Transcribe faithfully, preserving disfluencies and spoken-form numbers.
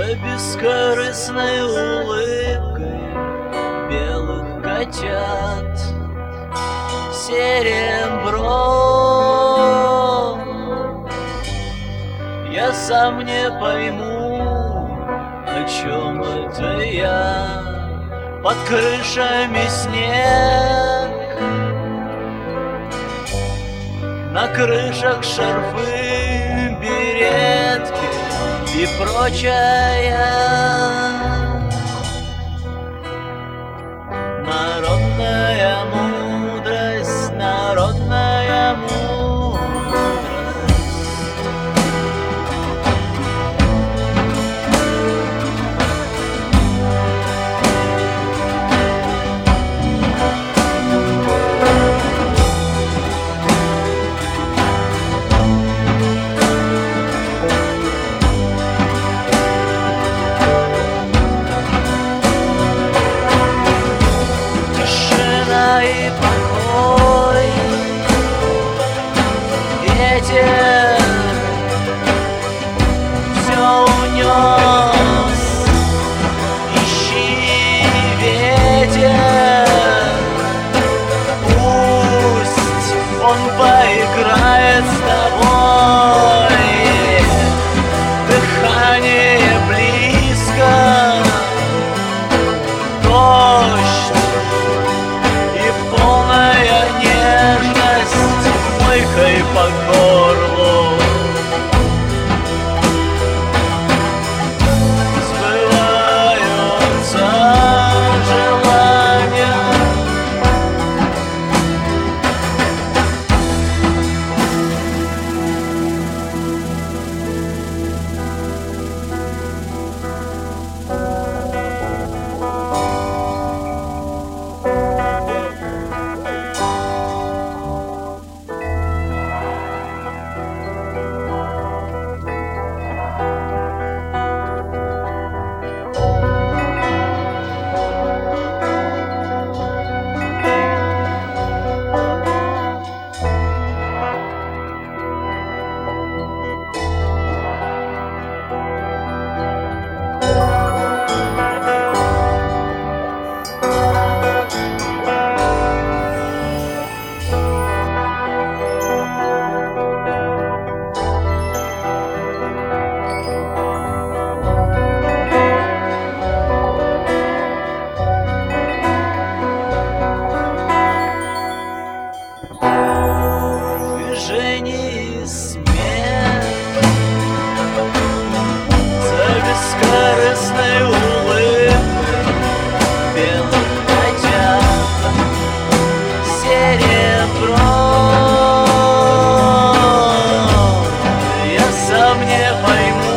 За бескорыстной улыбкой белых котят серебром. Я сам не пойму, о чем это я. Под крышами снег, на крышах шарфы, беретки и прочая народная мудрость, народная мудрость. И покой, ветер все унес. Ищи ветер, пусть он поиграет с тобой. Дыхание близко, дождь и полная нежность мойкой по горлу. Сбываются желания. Движение и смех за бескорыстной улыбкой белых котят серебром. Я сам не пойму,